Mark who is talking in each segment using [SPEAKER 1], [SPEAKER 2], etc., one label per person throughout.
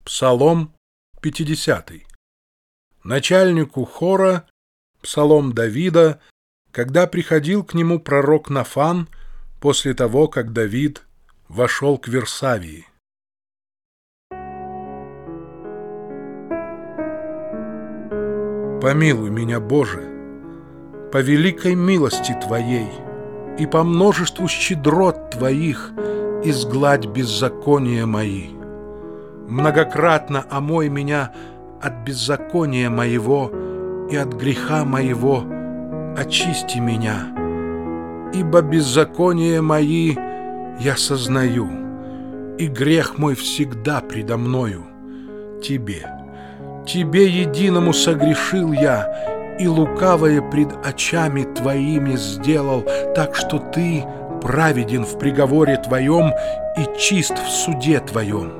[SPEAKER 1] Псалом 50. Начальнику хора, псалом Давида, когда приходил к нему пророк Нафан после того, как Давид вошел к Версавии. Помилуй меня, Боже, по великой милости Твоей и по множеству щедрот Твоих изгладь беззакония мои. Многократно омой меня от беззакония моего и от греха моего очисти меня, ибо беззаконие мои я сознаю, и грех мой всегда предо мною. Тебе единому согрешил я, и лукавое пред очами Твоими сделал, так что Ты праведен в приговоре Твоем и чист в суде Твоем.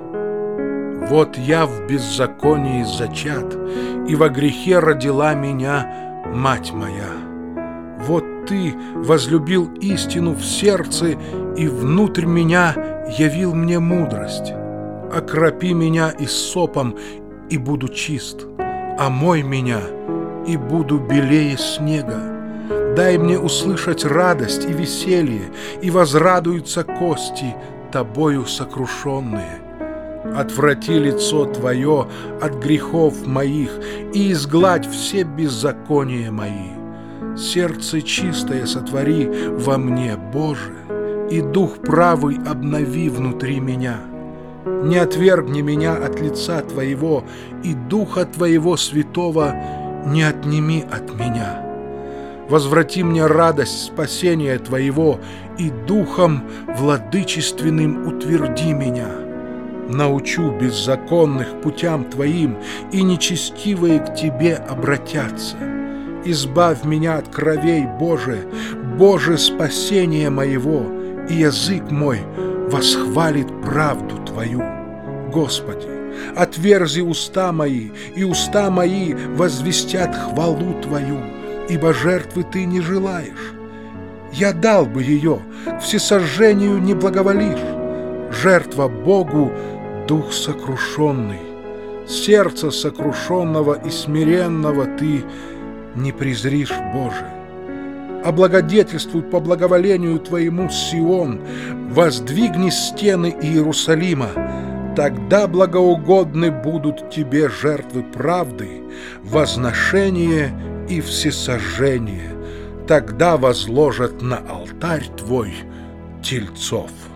[SPEAKER 1] Вот я в беззаконии зачат, и во грехе родила меня мать моя. Вот Ты возлюбил истину в сердце, и внутрь меня явил мне мудрость. Окропи меня иссопом, и буду чист, омой меня, и буду белее снега. Дай мне услышать радость и веселье, и возрадуются кости, Тобою сокрушенные. Отврати лицо Твое от грехов моих и изгладь все беззакония мои. Сердце чистое сотвори во мне, Боже, и дух правый обнови внутри меня. Не отвергни меня от лица Твоего, и Духа Твоего Святого не отними от меня. Возврати мне радость спасения Твоего, и Духом владычественным утверди меня. Научу беззаконных путям Твоим, и нечестивые к Тебе обратятся. Избавь меня от кровей, Боже, Боже, спасение моего, и язык мой восхвалит правду Твою. Господи, отверзи уста мои, и уста мои возвестят хвалу Твою, ибо жертвы Ты не желаешь. Я дал бы ее, к всесожжению не благоволишь. Жертва Богу — дух сокрушенный. Сердце сокрушенного и смиренного Ты не презришь, Боже. Облагодетельствуй по благоволению Твоему Сион, воздвигни стены Иерусалима. Тогда благоугодны будут Тебе жертвы правды, возношение и всесожжение. Тогда возложат на алтарь Твой тельцов.